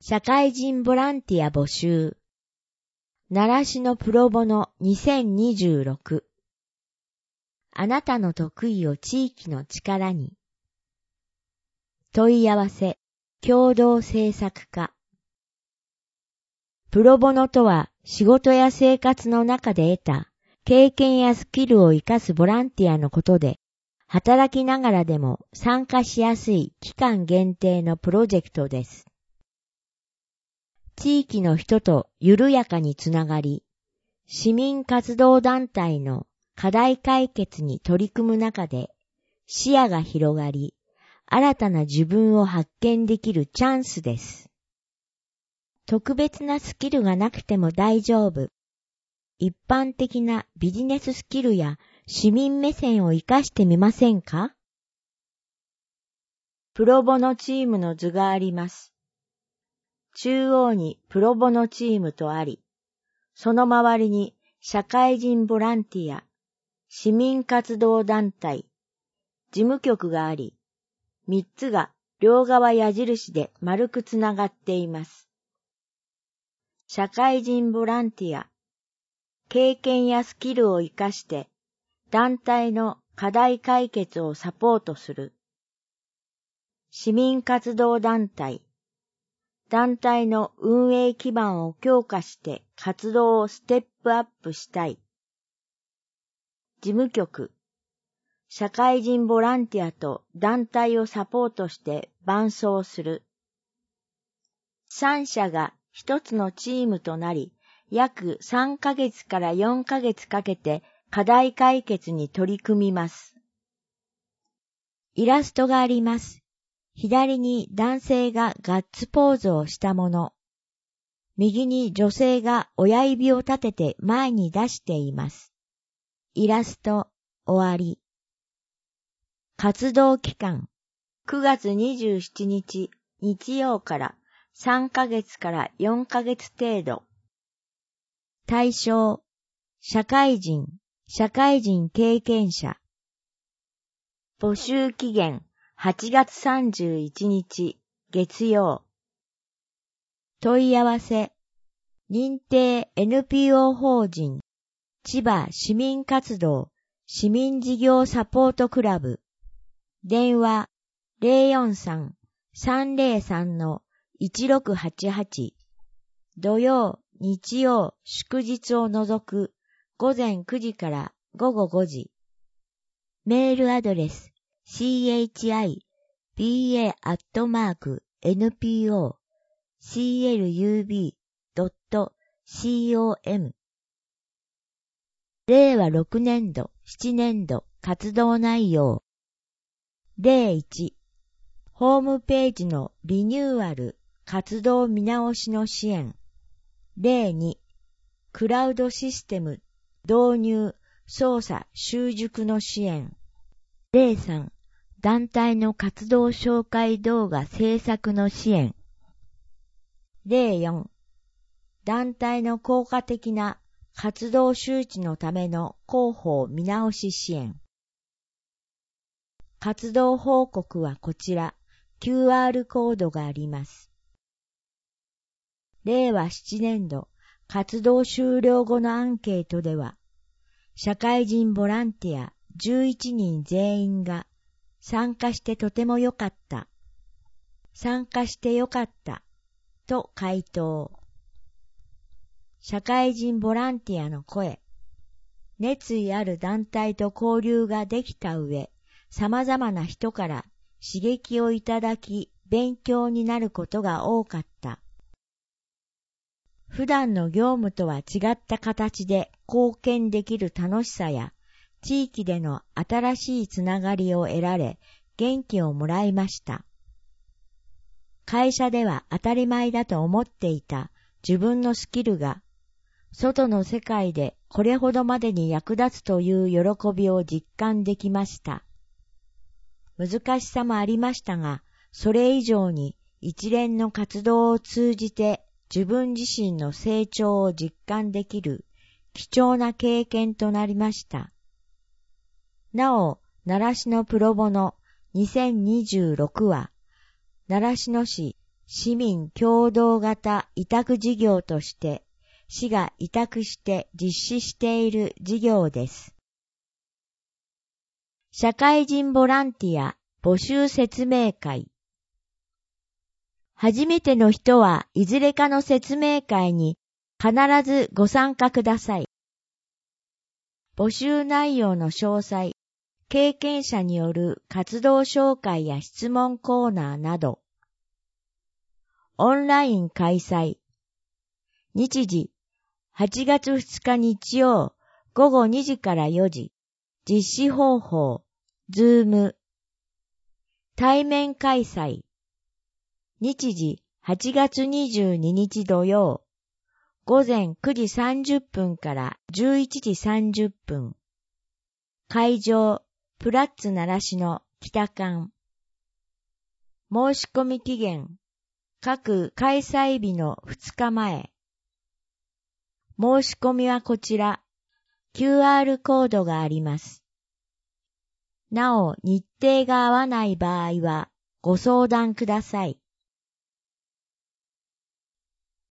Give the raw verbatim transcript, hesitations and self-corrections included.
社会人ボランティア募集。習志野プロボノにせんにじゅうろく。あなたの得意を地域の力に。問い合わせ、共同制作課。プロボノとは仕事や生活の中で得た経験やスキルを生かすボランティアのことで、働きながらでも参加しやすい期間限定のプロジェクトです。地域の人と緩やかにつながり、市民活動団体の課題解決に取り組む中で視野が広がり、新たな自分を発見できるチャンスです。特別なスキルがなくても大丈夫。一般的なビジネススキルや市民目線を活かしてみませんか？プロボノチームの図があります。中央にプロボノチームとあり、その周りに社会人ボランティア、市民活動団体、事務局があり、三つが両側矢印で丸くつながっています。社会人ボランティア、経験やスキルを活かして団体の課題解決をサポートする。市民活動団体、団体の運営基盤を強化して活動をステップアップしたい。事務局、社会人ボランティアと団体をサポートして伴走する。三社が一つのチームとなり、約さんかげつからよんかげつかけて課題解決に取り組みます。イラストがあります。左に男性がガッツポーズをしたもの。右に女性が親指を立てて前に出しています。イラスト終わり。活動期間くがつにじゅうしちにち日曜からさんかげつからよんかげつ程度。対象社会人、社会人経験者。募集期限はちがつさんじゅういちにち月曜。問い合わせ認定 エヌピーオー 法人千葉市民活動市民事業サポートクラブ。電話 ゼロよんさん さんゼロさん いちろくはちはち。土曜、日曜、祝日を除く午前くじから午後ごじ。メールアドレス シーエイチアイビーエー アットマーク エヌピーオー シーエルユービー ドット コム。れいわろくねんど、ななねんど活動内容。ゼロいち、ホームページのリニューアル、活動見直しの支援。ゼロに、クラウドシステム、導入、操作、習熟の支援。ゼロさん、団体の活動紹介動画制作の支援。ゼロよん、団体の効果的な活動周知のための広報見直し支援。活動報告はこちら、キューアール コードがあります。れいわななねんど活動終了後のアンケートでは、社会人ボランティアじゅういちにん全員が参加してとてもよかった、参加してよかったと回答。社会人ボランティアの声、熱意ある団体と交流ができた上、様々な人から刺激をいただき、勉強になることが多かった。普段の業務とは違った形で貢献できる楽しさや、地域での新しいつながりを得られ、元気をもらいました。会社では当たり前だと思っていた自分のスキルが、外の世界でこれほどまでに役立つという喜びを実感できました。難しさもありましたが、それ以上に一連の活動を通じて自分自身の成長を実感できる貴重な経験となりました。なお、習志野プロボノにせんにじゅうろくは、習志野市市民共同型委託事業として、市が委託して実施している事業です。社会人ボランティア募集説明会。初めての人はいずれかの説明会に必ずご参加ください。募集内容の詳細、経験者による活動紹介や質問コーナーなど。オンライン開催。日時、はちがつふつか日曜ごごにじからよじ。実施方法、ズーム。対面開催。日時、はちがつにじゅうににち土曜。午前くじさんじゅっぷんからじゅういちじさんじゅっぷん。会場、プラッツ習志野北館。申し込み期限、各開催日のふつかまえ。申し込みはこちら、キューアール コードがあります。なお、日程が合わない場合はご相談ください。